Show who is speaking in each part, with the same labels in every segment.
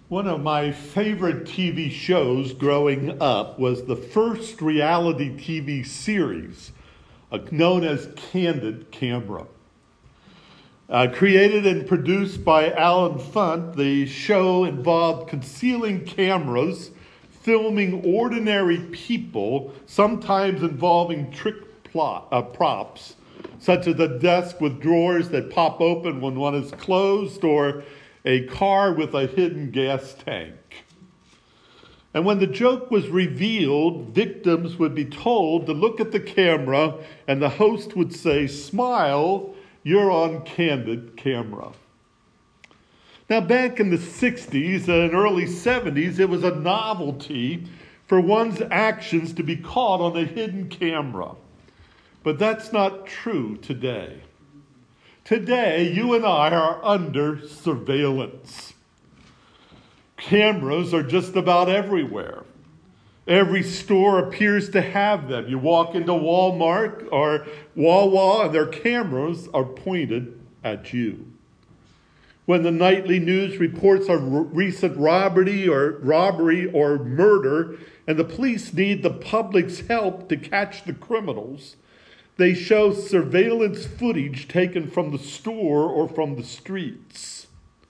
Speaker 1: One of my favorite TV shows growing up was the first reality TV series known as Candid Camera. Created and produced by Alan Funt, the show involved concealing cameras, filming ordinary people, sometimes involving props, such as a desk with drawers that pop open when one is closed, or a car with a hidden gas tank. And when the joke was revealed, victims would be told to look at the camera, and the host would say, "Smile, you're on Candid Camera." Now, back in the 60s and early 70s, it was a novelty for one's actions to be caught on a hidden camera. But that's not true today. Today, you and I are under surveillance. Cameras are just about everywhere. Every store appears to have them. You walk into Walmart or Wawa, and their cameras are pointed at you. When the nightly news reports a recent robbery or murder, and the police need the public's help to catch the criminals, they show surveillance footage taken from the store or from the streets.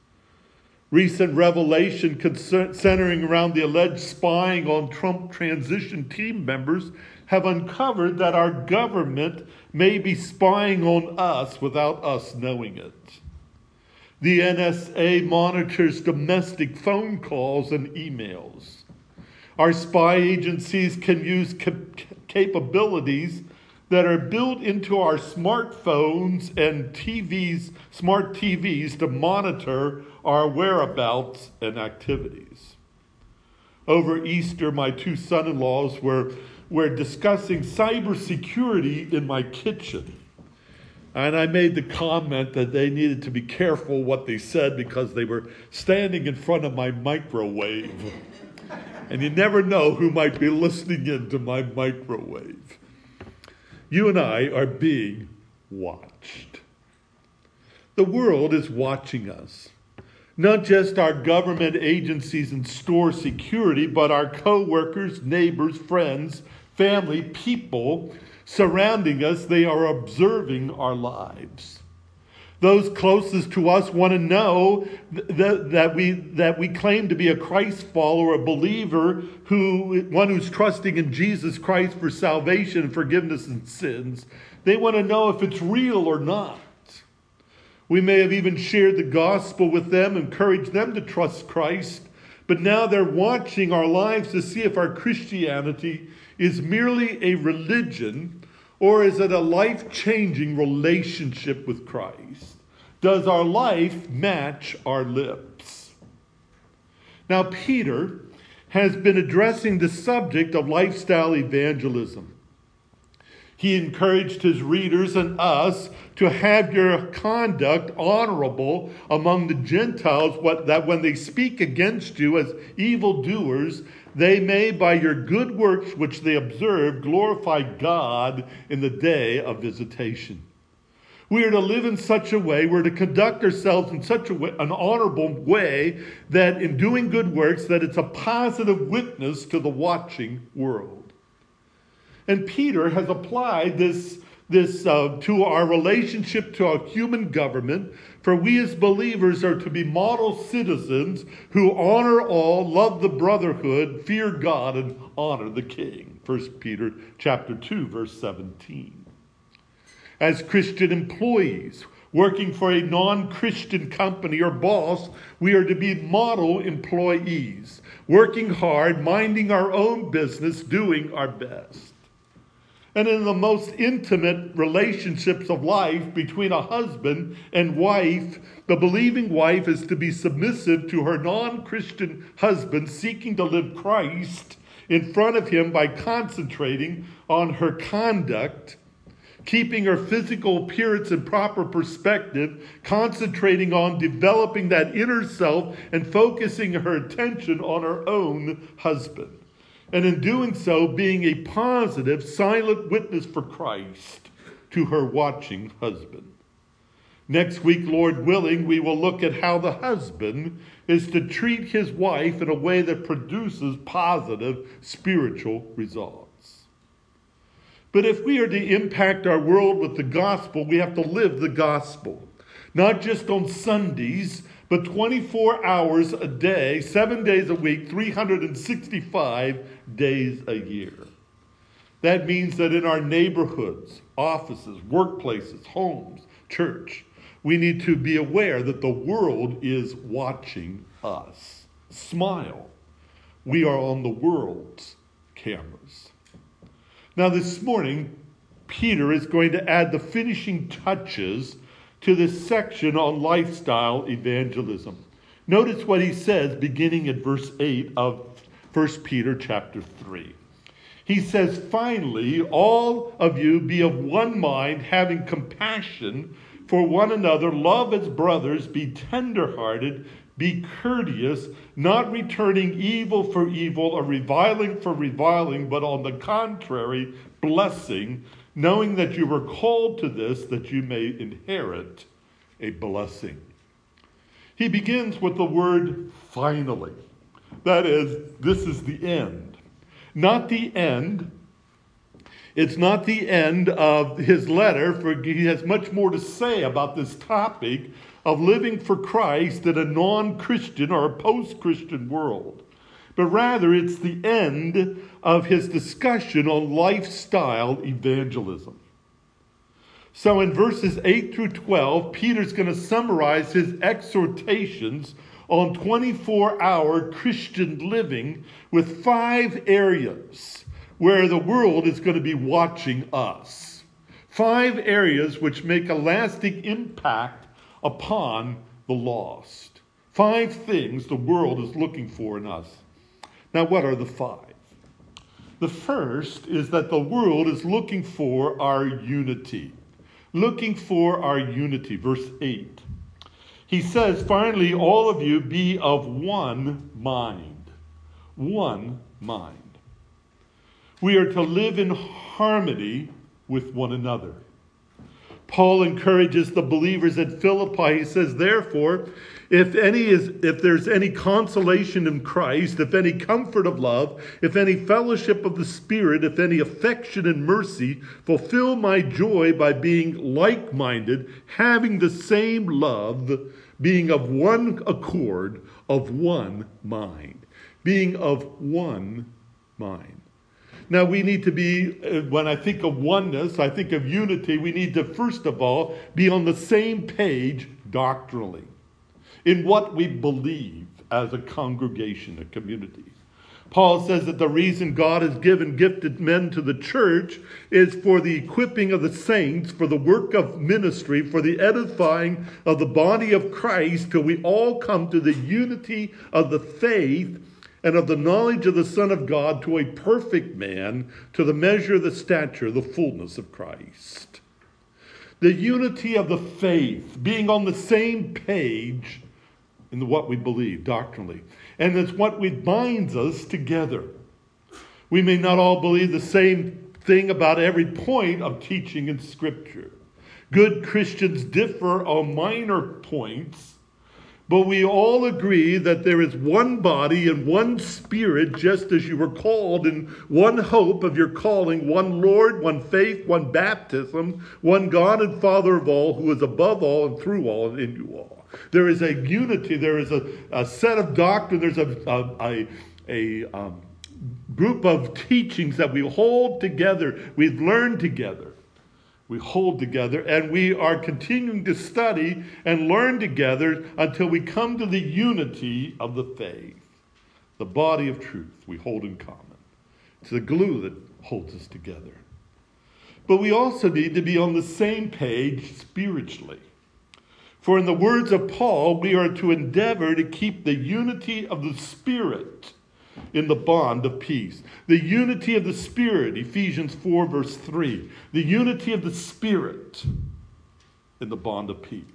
Speaker 1: Recent revelation centering around the alleged spying on Trump transition team members have uncovered that our government may be spying on us without us knowing it. The NSA monitors domestic phone calls and emails. Our spy agencies can use capabilities that are built into our smartphones and smart TVs to monitor our whereabouts and activities. Over Easter, my two son-in-laws were discussing cybersecurity in my kitchen. And I made the comment that they needed to be careful what they said because they were standing in front of my microwave. And you never know who might be listening into my microwave. You and I are being watched. The world is watching us. Not just our government agencies and store security, but our co-workers, neighbors, friends, family, people surrounding us. They are observing our lives. Those closest to us want to know that we claim to be a Christ follower, a believer, one who's trusting in Jesus Christ for salvation and forgiveness of sins. They want to know if it's real or not. We may have even shared the gospel with them, encouraged them to trust Christ, but now they're watching our lives to see if our Christianity is merely a religion, or is it a life-changing relationship with Christ? Does our life match our lips? Now, Peter has been addressing the subject of lifestyle evangelism. He encouraged his readers and us to have your conduct honorable among the Gentiles, that when they speak against you as evildoers, they may, by your good works which they observe, glorify God in the day of visitation. We are to live in such a way, we're to conduct ourselves in such a way, an honorable way, that in doing good works, that it's a positive witness to the watching world. And Peter has applied this to our relationship to our human government, for we as believers are to be model citizens who honor all, love the brotherhood, fear God, and honor the king. 1 Peter chapter 2, verse 17. As Christian employees working for a non-Christian company or boss, we are to be model employees, working hard, minding our own business, doing our best. And in the most intimate relationships of life between a husband and wife, the believing wife is to be submissive to her non-Christian husband, seeking to live Christ in front of him by concentrating on her conduct, keeping her physical appearance in proper perspective, concentrating on developing that inner self, and focusing her attention on her own husband. And in doing so, being a positive, silent witness for Christ to her watching husband. Next week, Lord willing, we will look at how the husband is to treat his wife in a way that produces positive spiritual results. But if we are to impact our world with the gospel, we have to live the gospel. Not just on Sundays, but 24 hours a day, 7 days a week, 365 days a year. That means that in our neighborhoods, offices, workplaces, homes, church, we need to be aware that the world is watching us. Smile. We are on the world's cameras. Now this morning, Peter is going to add the finishing touches to this section on lifestyle evangelism. Notice what he says beginning at verse 8 of 1 Peter chapter 3. He says, finally, all of you be of one mind, having compassion for one another, love as brothers, be tenderhearted, be courteous, not returning evil for evil or reviling for reviling, but on the contrary, blessing, knowing that you were called to this, that you may inherit a blessing. He begins with the word finally. That is, this is the end. Not the end. It's not the end of his letter, for he has much more to say about this topic of living for Christ in a non-Christian or a post-Christian world. But rather, it's the end of his discussion on lifestyle evangelism. So in verses 8 through 12, Peter's going to summarize his exhortations on 24-hour Christian living with 5 areas where the world is going to be watching us. 5 areas which make a lasting impact upon the lost. 5 things the world is looking for in us. Now, what are the 5? The first is that the world is looking for our unity. Looking for our unity. Verse 8. He says, finally, all of you be of one mind. One mind. We are to live in harmony with one another. Paul encourages the believers at Philippi. He says, therefore, if there's any consolation in Christ, if any comfort of love, if any fellowship of the Spirit, if any affection and mercy, fulfill my joy by being like-minded, having the same love, being of one accord, of one mind. Being of one mind. Now we need to be, when I think of oneness, I think of unity, we need to first of all be on the same page doctrinally in what we believe as a congregation, a community. Paul says that the reason God has given gifted men to the church is for the equipping of the saints, for the work of ministry, for the edifying of the body of Christ, till we all come to the unity of the faith and of the knowledge of the Son of God, to a perfect man, to the measure of the stature, the fullness of Christ. The unity of the faith, being on the same page in what we believe doctrinally. And it's what binds us together. We may not all believe the same thing about every point of teaching in Scripture. Good Christians differ on minor points, but we all agree that there is one body and one Spirit, just as you were called, in one hope of your calling, one Lord, one faith, one baptism, one God and Father of all, who is above all and through all and in you all. There is a unity, there is a set of doctrine, there's a group of teachings that we hold together, we've learned together. We hold together, and we are continuing to study and learn together until we come to the unity of the faith. The body of truth we hold in common. It's the glue that holds us together. But we also need to be on the same page spiritually. For in the words of Paul, we are to endeavor to keep the unity of the Spirit in the bond of peace. The unity of the Spirit, Ephesians 4 verse 3. The unity of the Spirit in the bond of peace.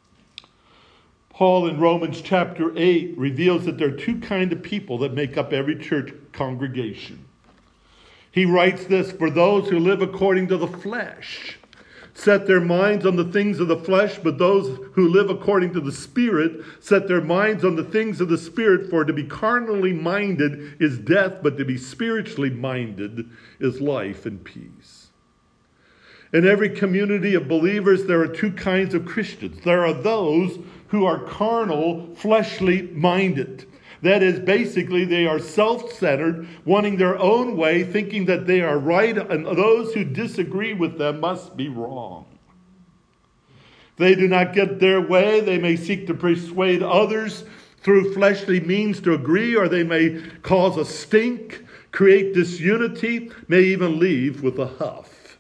Speaker 1: Paul in Romans chapter 8 reveals that there are 2 kinds of people that make up every church congregation. He writes this, for those who live according to the flesh. set their minds on the things of the flesh, but those who live according to the Spirit set their minds on the things of the Spirit. For to be carnally minded is death, but to be spiritually minded is life and peace. In every community of believers, there are two kinds of Christians. There are those who are carnal, fleshly minded. That is, basically, they are self-centered, wanting their own way, thinking that they are right, and those who disagree with them must be wrong. They do not get their way. They may seek to persuade others through fleshly means to agree, or they may cause a stink, create disunity, may even leave with a huff.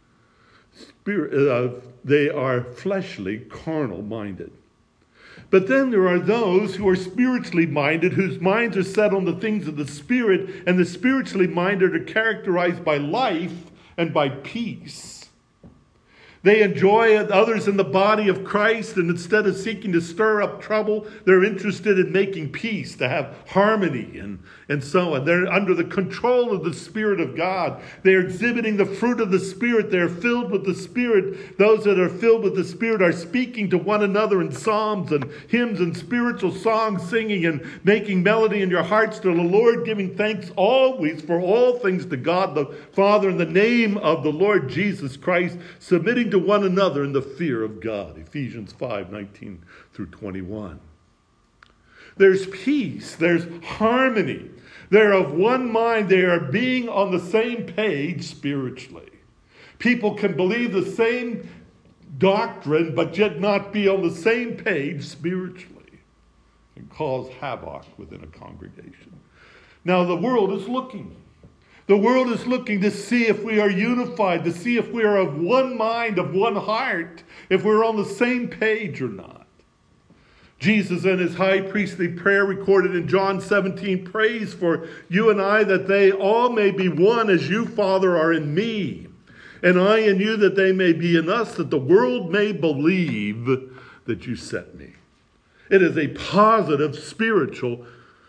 Speaker 1: They are fleshly, carnal-minded. But then there are those who are spiritually minded, whose minds are set on the things of the Spirit, and the spiritually minded are characterized by life and by peace. They enjoy others in the body of Christ, and instead of seeking to stir up trouble, they're interested in making peace, to have harmony and so on. They're under the control of the Spirit of God. They're exhibiting the fruit of the Spirit. They're filled with the Spirit. Those that are filled with the Spirit are speaking to one another in psalms and hymns and spiritual songs, singing and making melody in your hearts to the Lord, giving thanks always for all things to God the Father in the name of the Lord Jesus Christ, submitting to one another in the fear of God. Ephesians 5:19 through 21. There's peace. There's harmony. They're of one mind. They are being on the same page spiritually. People can believe the same doctrine, but yet not be on the same page spiritually, and cause havoc within a congregation. Now the world is looking. The world is looking to see if we are unified, to see if we are of one mind, of one heart, if we're on the same page or not. Jesus, in his high priestly prayer recorded in John 17, prays for you and I that they all may be one as you, Father, are in me, and I in you, that they may be in us, that the world may believe that you sent me. It is a positive spiritual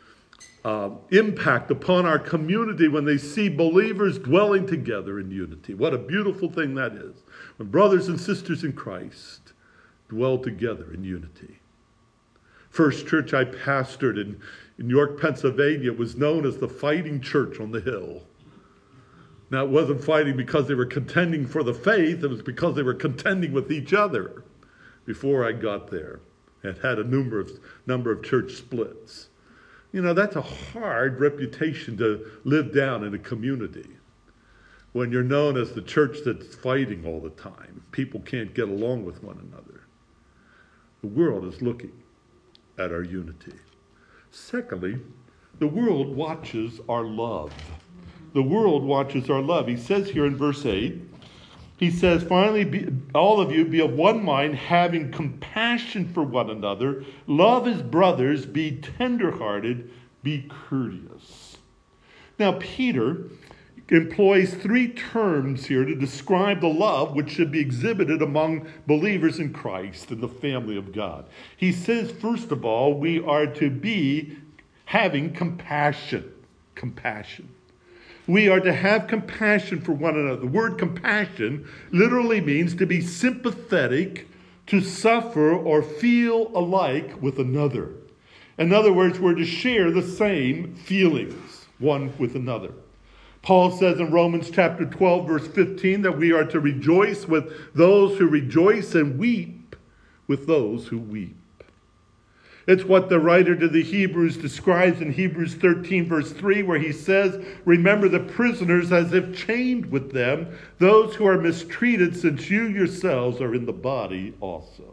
Speaker 1: impact upon our community when they see believers dwelling together in unity. What a beautiful thing that is, when brothers and sisters in Christ dwell together in unity. First church I pastored in York, Pennsylvania was known as the Fighting Church on the Hill. Now, it wasn't fighting because they were contending for the faith. It was because they were contending with each other. Before I got there, it had a number of church splits. You know, that's a hard reputation to live down in a community when you're known as the church that's fighting all the time. People can't get along with one another. The world is looking at our unity. Secondly, the world watches our love. The world watches our love. He says here in verse 8, he says, finally, all of you be of one mind, having compassion for one another. Love as brothers, be tenderhearted, be courteous. Now, Peter employs three terms here to describe the love which should be exhibited among believers in Christ and the family of God. He says, first of all, we are to be having compassion. Compassion. We are to have compassion for one another. The word compassion literally means to be sympathetic, to suffer or feel alike with another. In other words, we're to share the same feelings one with another. Paul says in Romans chapter 12, verse 15, that we are to rejoice with those who rejoice and weep with those who weep. It's what the writer to the Hebrews describes in Hebrews 13, verse 3, where he says, remember the prisoners as if chained with them, those who are mistreated, since you yourselves are in the body also.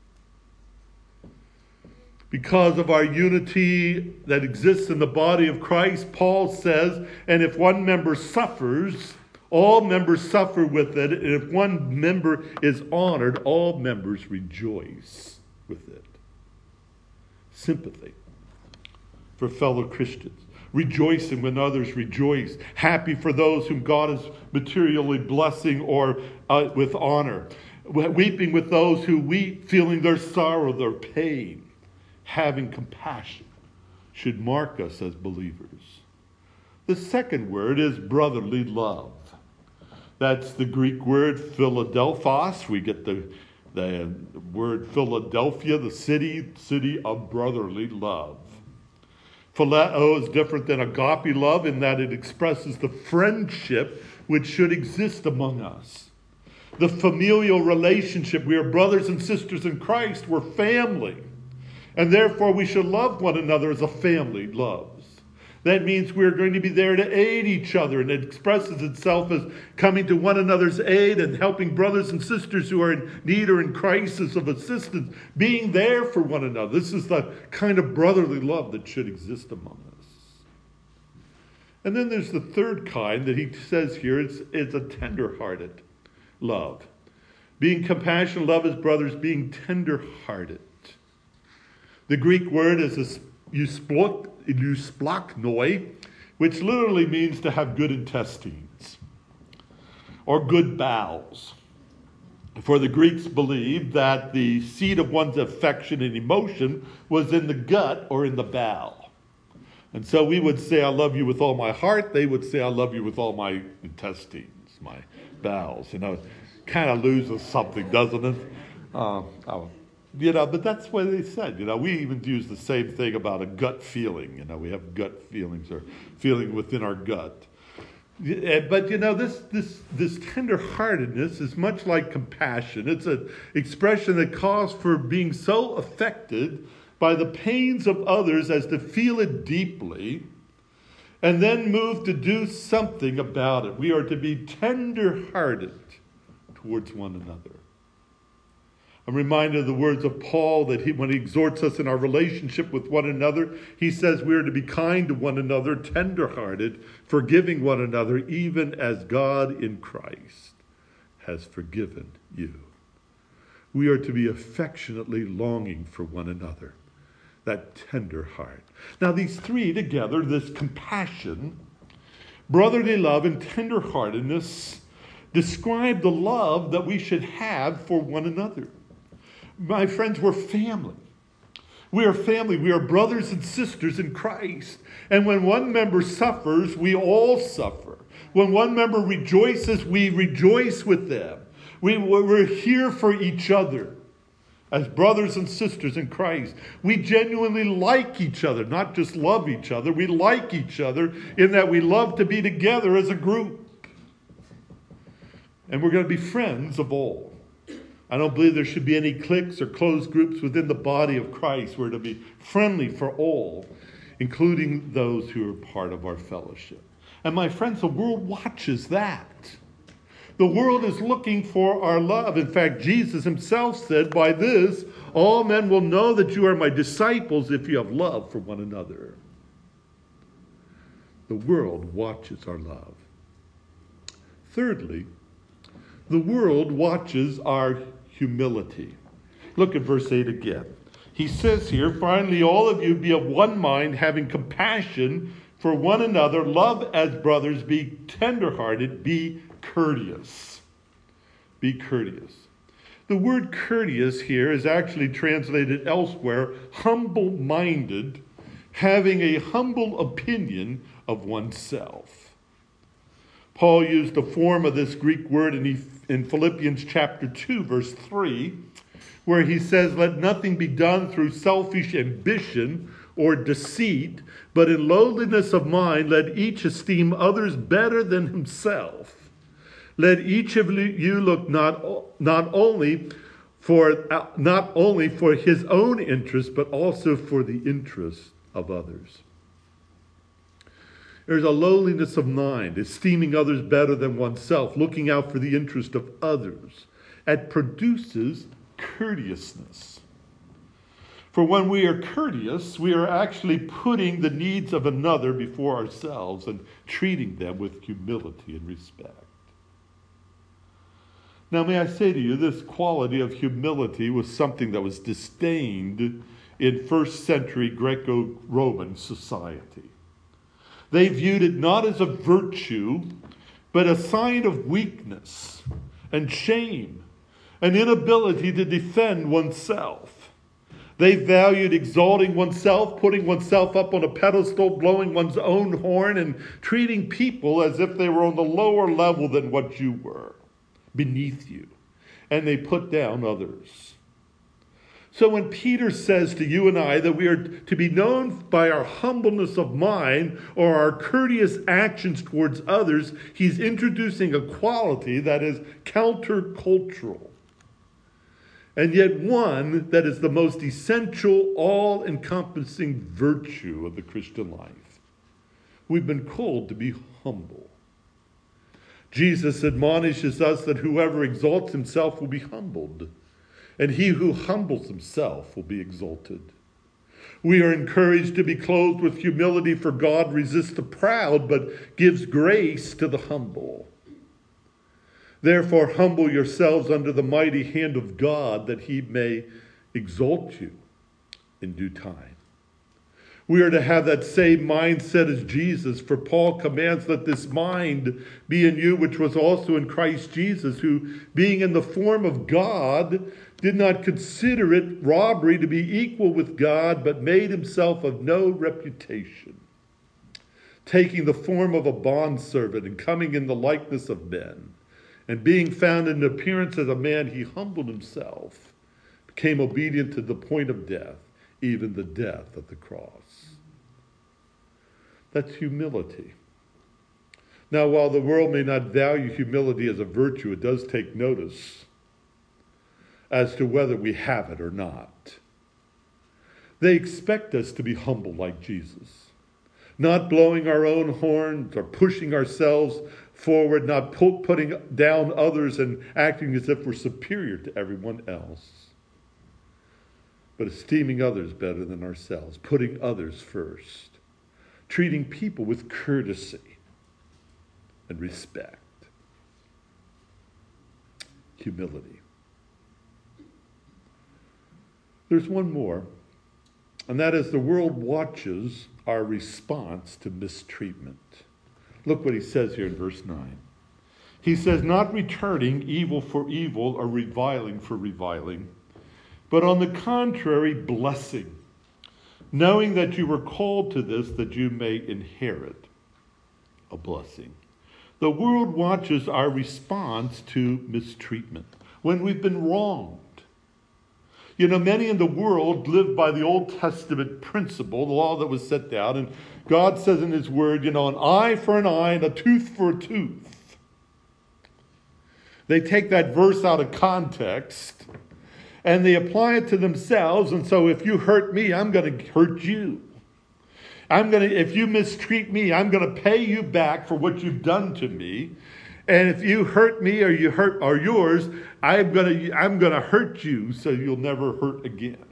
Speaker 1: Because of our unity that exists in the body of Christ, Paul says, and if one member suffers, all members suffer with it, and if one member is honored, all members rejoice with it. Sympathy for fellow Christians, rejoicing when others rejoice, happy for those whom God is materially blessing or with honor, weeping with those who weep, feeling their sorrow, their pain. Having compassion should mark us as believers. The second word is brotherly love. That's the Greek word Philadelphos. We get the word Philadelphia, the city of brotherly love. Phileo is different than agape love in that it expresses the friendship which should exist among us. The familial relationship. We are brothers and sisters in Christ. We're family. And therefore we should love one another as a family loves. That means we're going to be there to aid each other, and it expresses itself as coming to one another's aid and helping brothers and sisters who are in need or in crisis of assistance, being there for one another. This is the kind of brotherly love that should exist among us. And then there's the third kind that he says here, it's a tender-hearted love. Being compassionate, love his brothers, being tender-hearted. The Greek word is eusplaknoi, which literally means to have good intestines or good bowels. For the Greeks believed that the seat of one's affection and emotion was in the gut or in the bowel. And so we would say, I love you with all my heart. They would say, I love you with all my intestines, my bowels. Kind of loses something, doesn't it? But that's what they said. We even use the same thing about a gut feeling. We have gut feelings or feeling within our gut. But this tender-heartedness is much like compassion. It's an expression that calls for being so affected by the pains of others as to feel it deeply and then move to do something about it. We are to be tender-hearted towards one another. I'm reminded of the words of Paul that when he exhorts us in our relationship with one another, he says we are to be kind to one another, tender-hearted, forgiving one another, even as God in Christ has forgiven you. We are to be affectionately longing for one another, that tender heart. Now these three together, this compassion, brotherly love, and tender-heartedness, describe the love that we should have for one another. My friends, we're family. We are family. We are brothers and sisters in Christ. And when one member suffers, we all suffer. When one member rejoices, we rejoice with them. We're here for each other as brothers and sisters in Christ. We genuinely like each other, not just love each other. We like each other in that we love to be together as a group. And we're going to be friends of all. I don't believe there should be any cliques or closed groups within the body of Christ. We're to be friendly for all, including those who are part of our fellowship. And my friends, the world watches that. The world is looking for our love. In fact, Jesus himself said, by this, all men will know that you are my disciples if you have love for one another. The world watches our love. Thirdly, the world watches our humility. Look at verse 8 again. He says here, finally, all of you be of one mind, having compassion for one another, love as brothers, be tenderhearted, be courteous. Be courteous. The word courteous here is actually translated elsewhere, humble-minded, having a humble opinion of oneself. Paul used the form of this Greek word in Philippians chapter 2, verse 3, where he says, let nothing be done through selfish ambition or deceit, but in lowliness of mind, let each esteem others better than himself. Let each of you look not only for his own interest, but also for the interest of others. There's a lowliness of mind, esteeming others better than oneself, looking out for the interest of others. It produces courteousness. For when we are courteous, we are actually putting the needs of another before ourselves and treating them with humility and respect. Now, may I say to you, this quality of humility was something that was disdained in first century Greco-Roman society. They viewed it not as a virtue, but a sign of weakness and shame, an inability to defend oneself. They valued exalting oneself, putting oneself up on a pedestal, blowing one's own horn, and treating people as if they were on the lower level than what you were, beneath you. And they put down others. So when Peter says to you and I that we are to be known by our humbleness of mind or our courteous actions towards others, he's introducing a quality that is countercultural, and yet one that is the most essential, all-encompassing virtue of the Christian life. We've been called to be humble. Jesus admonishes us that whoever exalts himself will be humbled, and he who humbles himself will be exalted. We are encouraged to be clothed with humility, for God resists the proud, but gives grace to the humble. Therefore, humble yourselves under the mighty hand of God, that he may exalt you in due time. We are to have that same mindset as Jesus, for Paul commands that this mind be in you, which was also in Christ Jesus, who, being in the form of God, did not consider it robbery to be equal with God, but made himself of no reputation, taking the form of a bondservant and coming in the likeness of men. And being found in appearance as a man, he humbled himself, became obedient to the point of death, even the death of the cross. That's humility. Now, while the world may not value humility as a virtue, it does take notice as to whether we have it or not. They expect us to be humble like Jesus, not blowing our own horns or pushing ourselves forward, not putting down others and acting as if we're superior to everyone else, but esteeming others better than ourselves, putting others first, treating people with courtesy and respect. Humility. There's one more, and that is the world watches our response to mistreatment. Look what he says here in verse 9. He says, not returning evil for evil or reviling for reviling, but on the contrary, blessing, knowing that you were called to this, that you may inherit a blessing. The world watches our response to mistreatment when we've been wronged. You know, many in the world live by the Old Testament principle, the law that was set down, and God says in his word, an eye for an eye and a tooth for a tooth. They take that verse out of context and they apply it to themselves. And so if you hurt me, I'm going to hurt you. If you mistreat me, I'm going to pay you back for what you've done to me. And if you hurt me or you hurt yours, I'm going to hurt you so you'll never hurt again.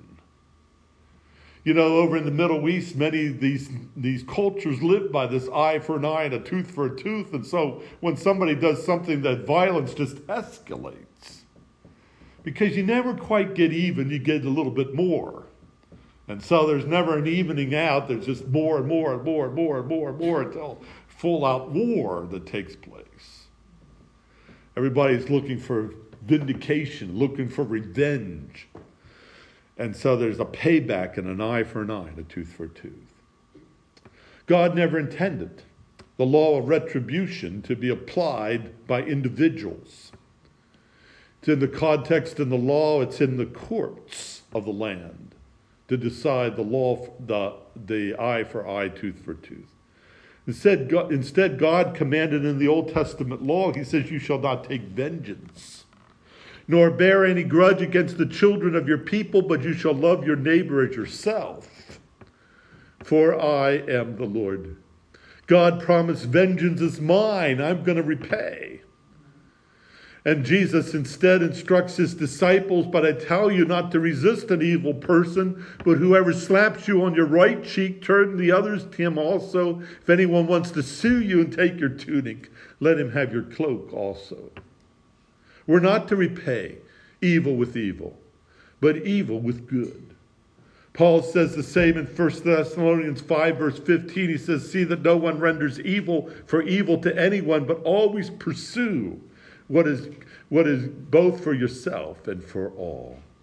Speaker 1: Over in the Middle East, many of these cultures live by this eye for an eye and a tooth for a tooth. And so when somebody does something, that violence just escalates. Because you never quite get even, you get a little bit more. And so there's never an evening out. There's just more and more and more and more and more and more until full-out war that takes place. Everybody's looking for vindication, looking for revenge. And so there's a payback and an eye for an eye and a tooth for a tooth. God never intended the law of retribution to be applied by individuals. It's in the context in the law, it's in the courts of the land to decide the law, the eye for eye, tooth for tooth. Instead, God commanded in the Old Testament law, he says, you shall not take vengeance, nor bear any grudge against the children of your people, but you shall love your neighbor as yourself. For I am the Lord. God promised, vengeance is mine, I'm going to repay. And Jesus instead instructs his disciples, but I tell you not to resist an evil person, but whoever slaps you on your right cheek, turn the others to him also. If anyone wants to sue you and take your tunic, let him have your cloak also. We're not to repay evil with evil, but evil with good. Paul says the same in 1 Thessalonians 5, verse 15. He says, see that no one renders evil for evil to anyone, but always pursue what is both for yourself and for all.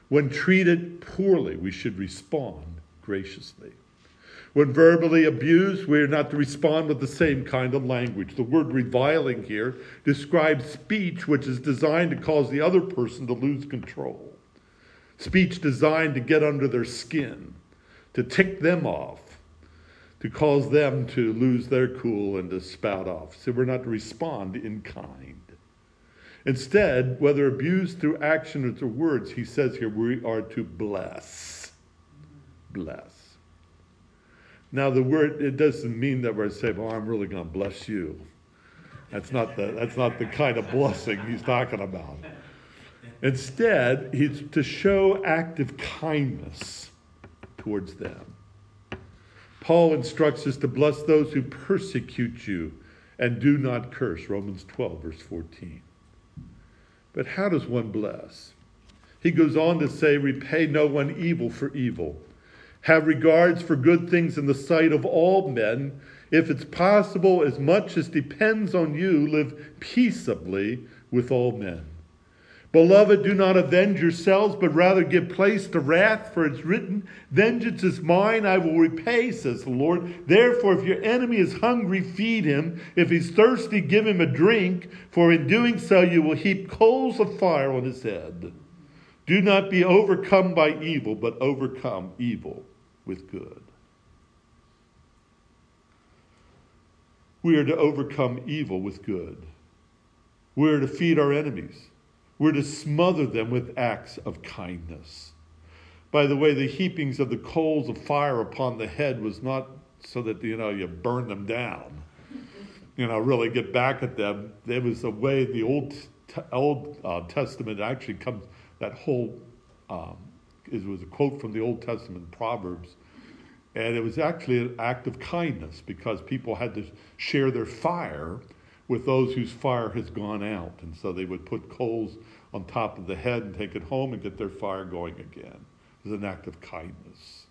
Speaker 1: When treated poorly, we should respond graciously. When verbally abused, we are not to respond with the same kind of language. The word reviling here describes speech which is designed to cause the other person to lose control. Speech designed to get under their skin, to tick them off, to cause them to lose their cool and to spout off. So we're not to respond in kind. Instead, whether abused through action or through words, he says here, we are to bless. Bless. Now the word, it doesn't mean that we're saying, well, I'm really going to bless you. That's not the kind of blessing he's talking about. Instead, he's to show active kindness towards them. Paul instructs us to bless those who persecute you and do not curse, Romans 12, verse 14. But how does one bless? He goes on to say, repay no one evil for evil. Have regards for good things in the sight of all men. If it's possible, as much as depends on you, live peaceably with all men. Beloved, do not avenge yourselves, but rather give place to wrath, for it's written, vengeance is mine, I will repay, says the Lord. Therefore, if your enemy is hungry, feed him. If he's thirsty, give him a drink, for in doing so you will heap coals of fire on his head. Do not be overcome by evil, but overcome evil with good. We are to overcome evil with good. We are to feed our enemies. We're to smother them with acts of kindness. By the way, the heapings of the coals of fire upon the head was not so that, you burn them down, really get back at them. It was the way the Old Testament actually comes, that whole, it was a quote from the Old Testament Proverbs, and it was actually an act of kindness because people had to share their fire with those whose fire has gone out. And so they would put coals on top of the head and take it home and get their fire going again. It was an act of kindness.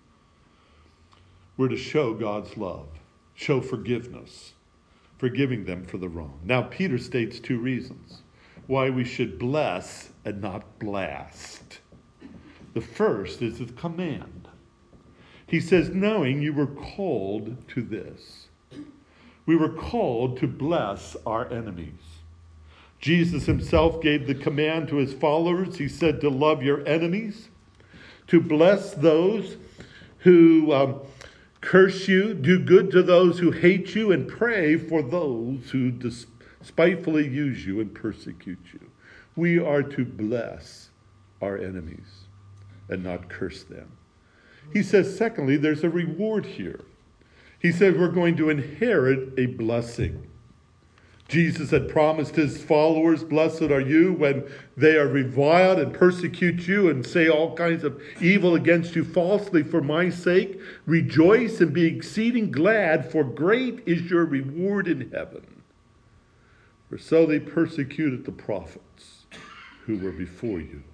Speaker 1: We're to show God's love, show forgiveness, forgiving them for the wrong. Now, Peter states two reasons why we should bless and not blast. The first is the command. He says, knowing you were called to this. We were called to bless our enemies. Jesus himself gave the command to his followers. He said to love your enemies, to bless those who curse you, do good to those who hate you, and pray for those who despitefully use you and persecute you. We are to bless our enemies and not curse them. He says, secondly, there's a reward here. He said we're going to inherit a blessing. Jesus had promised his followers, blessed are you when they are reviled and persecute you and say all kinds of evil against you falsely for my sake. Rejoice and be exceeding glad, for great is your reward in heaven. For so they persecuted the prophets who were before you.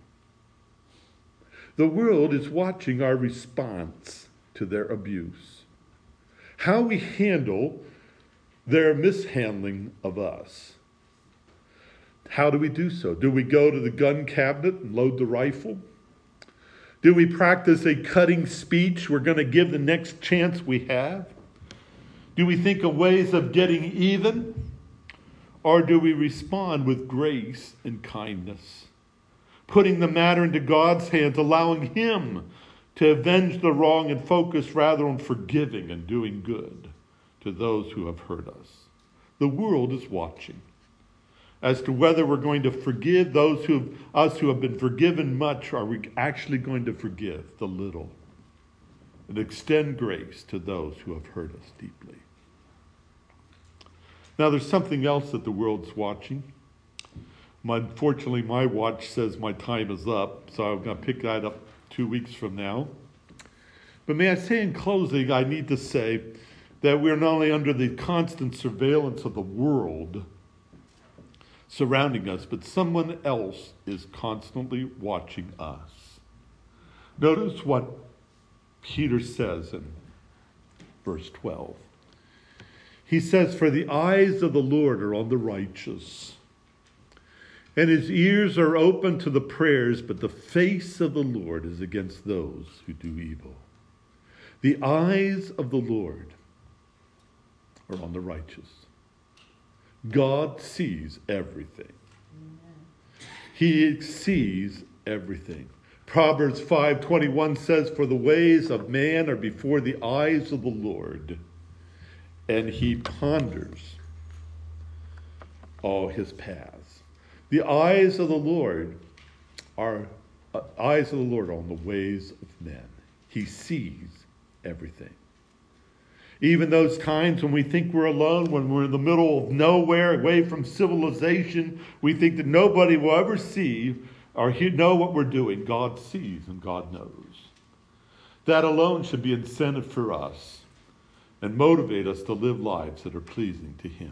Speaker 1: The world is watching our response to their abuse. How we handle their mishandling of us. How do we do so? Do we go to the gun cabinet and load the rifle? Do we practice a cutting speech we're going to give the next chance we have? Do we think of ways of getting even? Or do we respond with grace and kindness? Putting the matter into God's hands, allowing him to avenge the wrong and focus rather on forgiving and doing good to those who have hurt us. The world is watching as to whether we're going to forgive those who have been forgiven much, or are we actually going to forgive the little and extend grace to those who have hurt us deeply. Now there's something else that the world's watching. Unfortunately, my watch says my time is up, so I'm going to pick that up 2 weeks from now. But may I say in closing, I need to say that we're not only under the constant surveillance of the world surrounding us, but someone else is constantly watching us. Notice what Peter says in verse 12. He says, for the eyes of the Lord are on the righteous, And his ears are open to the prayers, but the face of the Lord is against those who do evil. The eyes of the Lord are on the righteous. God sees everything. He sees everything. Proverbs 5:21 says, "For the ways of man are before the eyes of the Lord, and he ponders all his paths." The eyes of the Lord are on the ways of men. He sees everything. Even those times when we think we're alone, when we're in the middle of nowhere, away from civilization, we think that nobody will ever see or know what we're doing. God sees and God knows. That alone should be incentive for us and motivate us to live lives that are pleasing to him.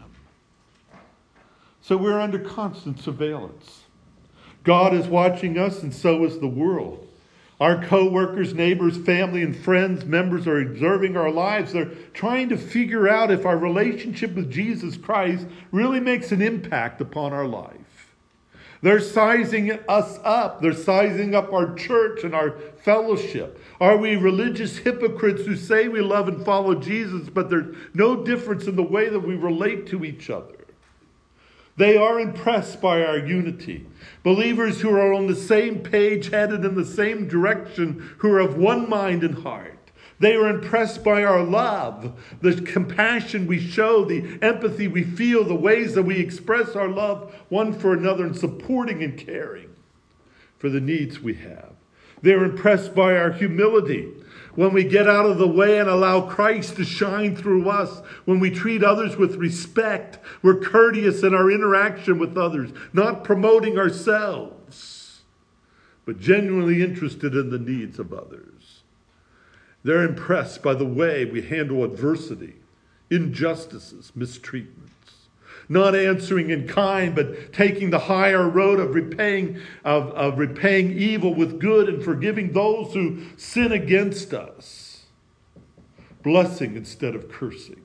Speaker 1: So we're under constant surveillance. God is watching us, and so is the world. Our co-workers, neighbors, family, and friends, members are observing our lives. They're trying to figure out if our relationship with Jesus Christ really makes an impact upon our life. They're sizing us up. They're sizing up our church and our fellowship. Are we religious hypocrites who say we love and follow Jesus, but there's no difference in the way that we relate to each other? They are impressed by our unity. Believers who are on the same page, headed in the same direction, who are of one mind and heart. They are impressed by our love, the compassion we show, the empathy we feel, the ways that we express our love one for another, and supporting and caring for the needs we have. They're impressed by our humility, when we get out of the way and allow Christ to shine through us, when we treat others with respect, we're courteous in our interaction with others, not promoting ourselves, but genuinely interested in the needs of others. They're impressed by the way we handle adversity, injustices, mistreatments. Not answering in kind, but taking the higher road of repaying evil with good and forgiving those who sin against us. Blessing instead of cursing.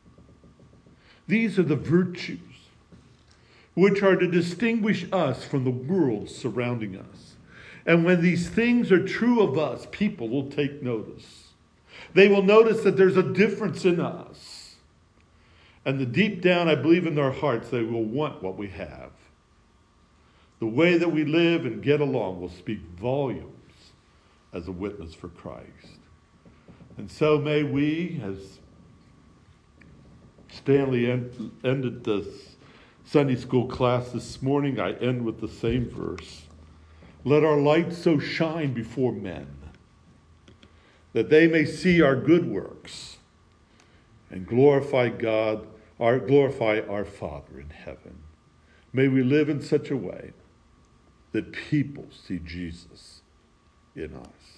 Speaker 1: These are the virtues which are to distinguish us from the world surrounding us. And when these things are true of us, people will take notice. They will notice that there's a difference in us. And deep down, I believe in their hearts, they will want what we have. The way that we live and get along will speak volumes as a witness for Christ. And so may we, as Stanley ended this Sunday school class this morning, I end with the same verse. Let our light so shine before men that they may see our good works and glorify our Father in heaven. May we live in such a way that people see Jesus in us.